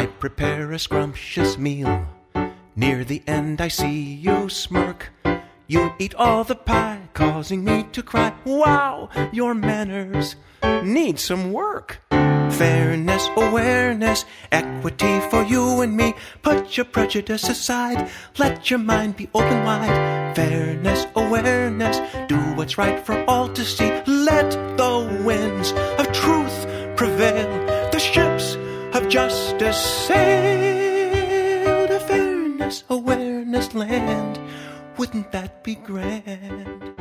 I prepare a scrumptious meal. Near the end I see you smirk. You eat all the pie, causing me to cry. Wow, your manners need some work. Fairness, awareness, equity for you and me. Put your prejudice aside, let your mind be open wide. Fairness, awareness, do what's right for all to see. Let the winds of truth prevail. The ships of justice sail to fairness, awareness land. Wouldn't that be grand?